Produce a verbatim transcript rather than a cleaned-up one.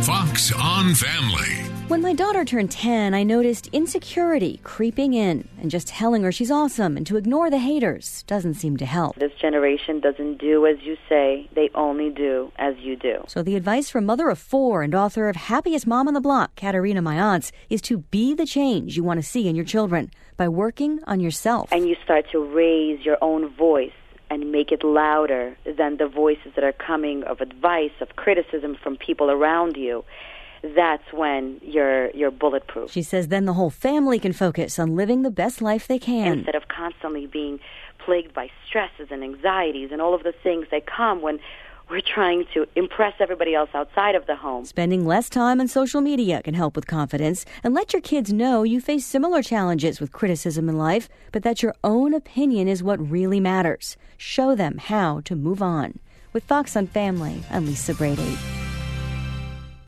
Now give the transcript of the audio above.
Fox on Family. When my daughter turned ten, I noticed insecurity creeping in, and just telling her she's awesome and to ignore the haters doesn't seem to help. This generation doesn't do as you say, they only do as you do. So the advice from mother of four and author of Happiest Mom on the Block, Katerina Mayantz, is to be the change you want to see in your children by working on yourself. And you start to raise your own voice and make it louder than the voices that are coming of advice, of criticism from people around you. That's when you're you're bulletproof. She says then the whole family can focus on living the best life they can. Instead of constantly being plagued by stresses and anxieties and all of the things that come when we're trying to impress everybody else outside of the home. Spending less time on social media can help with confidence, and let your kids know you face similar challenges with criticism in life, but that your own opinion is what really matters. Show them how to move on. With Fox on Family, I'm Lisa Brady.